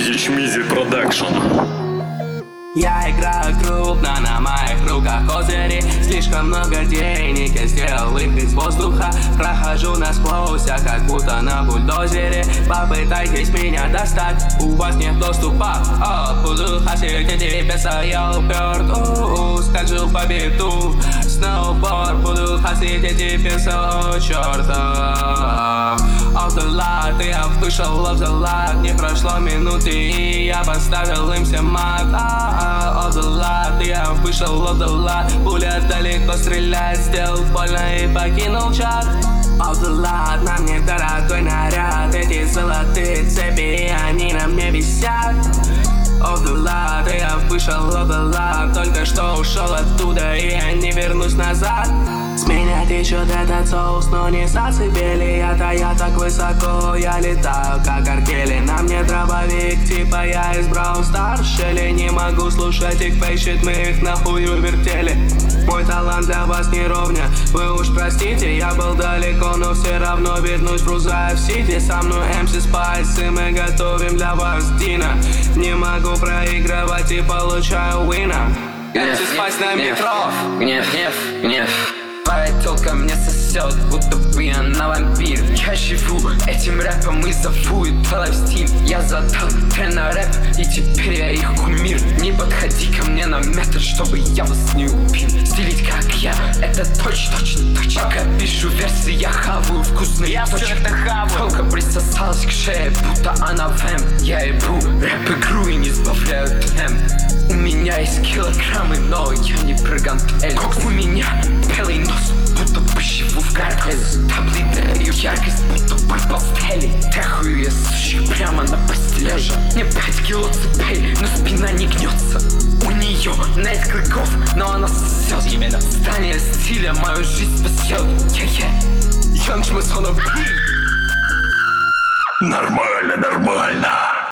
Ячмизи Продакшн. Я играю крупно, на моих руках козыри. Слишком много денег, я сделал их из воздуха. Прохожу насквозь, я как будто на бульдозере. Попытайтесь меня достать, у вас нет доступа. Буду хасить эти песа, я уперт. Скажу по биту, сноуборд. Буду хасить эти песа, о чёрта. Off the lot, я вышел off the lot. Не прошло минуты, и я поставил им все мат. Off the lot, я вышел off the lot. Пуля далеко стреляет, сделал больно и покинул чат. Off the lot, на мне дорогой наряд. Эти золотые цепи, они на мне висят. Off the lot, я вышел off the lot. Только что ушел оттуда, и я не вернусь назад. С меня течет этот соус, но не зацепили. Я так высоко, я летаю, как Аркели. На мне дробовик, типа я из Brawl Stars. Шелли, не могу слушать их фейшит, мы их нахую вертели. Мой талант для вас не ровня, вы уж простите. Я был далеко, но все равно вернусь в Рузаев Сити. Со мной MC Spice, и мы готовим для вас Дина. Не могу проигрывать и получаю вина. MC Spice на метро. Гнев, гнев, гнев. Твоя тёлка мне сосет, будто бы она вампир. Я живу этим рэпом и зову это лайфстиль. Я задал трен на рэп, и теперь я их кумир. Не подходи ко мне на метод, чтобы я вас не убил. Стилить как я, это точно. Пока пишу версы, я хаваю вкусные Я точки. всё это хаваю. Тёлка присосалась к шее, будто она вэмп. Я ебу рэп-игру и не сбавляю темп. У меня есть килограммы, но я не прыган Эльс. У меня белый нос, будто бы живу в горах. Таблеты дают яркость, будто бы пастели. Трахаю я сущих прямо на постели. Мне 5 кило цепей, но спина не гнется. У нее нет клыков, но она сосет. Именно. Здание стиля мою жизнь спасет. Young Schmidt on a beat. Нормально, нормально.